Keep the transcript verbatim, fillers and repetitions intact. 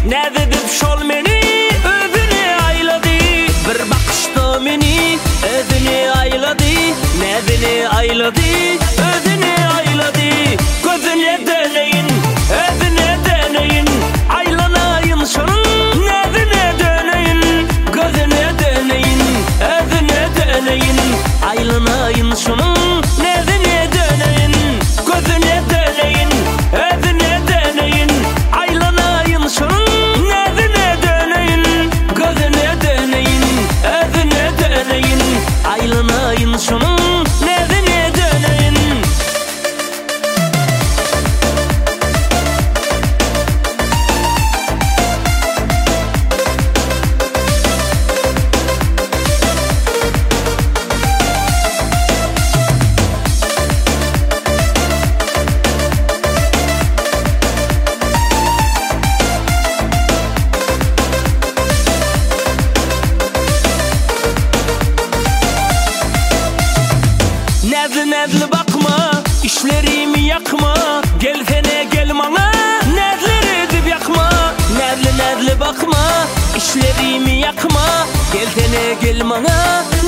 ne dedip şol meni özüne ayladı. Bir bakışta meni özüne ayladı. Nezini ayladı, özüne ayladı. Gözüne döneyin, özüne döneyin. Aylanayın şunun nezine döneyin. Gözüne döneyin, özüne döneyin. Aylanayın şunun nezine döneyin. Gözüne döneyin, özüne döneyin. Aylanayın şunun nezine döneyin. Gözüne döneyin, özüne döneyin. Aylanayın şunun nezine döneyin. Nezli nezli bakma, işlerimi yakma. Gelsene gel bana, nezleri edip yakma. Nezli nezli bakma, işlerimi yakma. Gelsene gel bana,